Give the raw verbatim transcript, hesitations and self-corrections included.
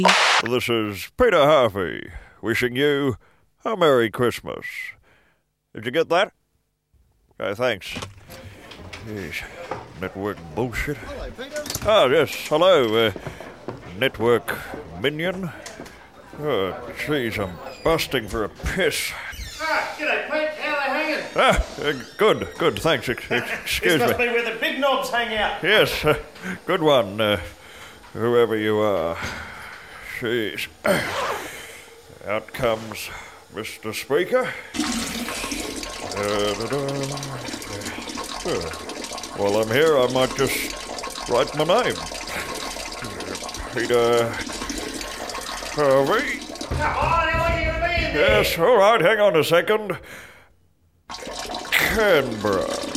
This is Peter Harvey wishing you a Merry Christmas. Did you get that? Okay, thanks. Jeez, network bullshit. Hello, Peter. Ah, yes, hello, uh, network minion. Oh, jeez, I'm busting for a piss. Ah, g'day, Pete. How are they hanging? Ah, uh, good, good, thanks. Ex- ex- excuse This must me. be where the big knobs hang out. Yes, uh, good one, uh, whoever you are. Jeez. Out comes Mister Speaker. Uh, da-da. Uh, While I'm here, I might just write my name. Peter Harvey. Come on, how long are you going to be in there? Yes, all right, hang on a second. Canberra.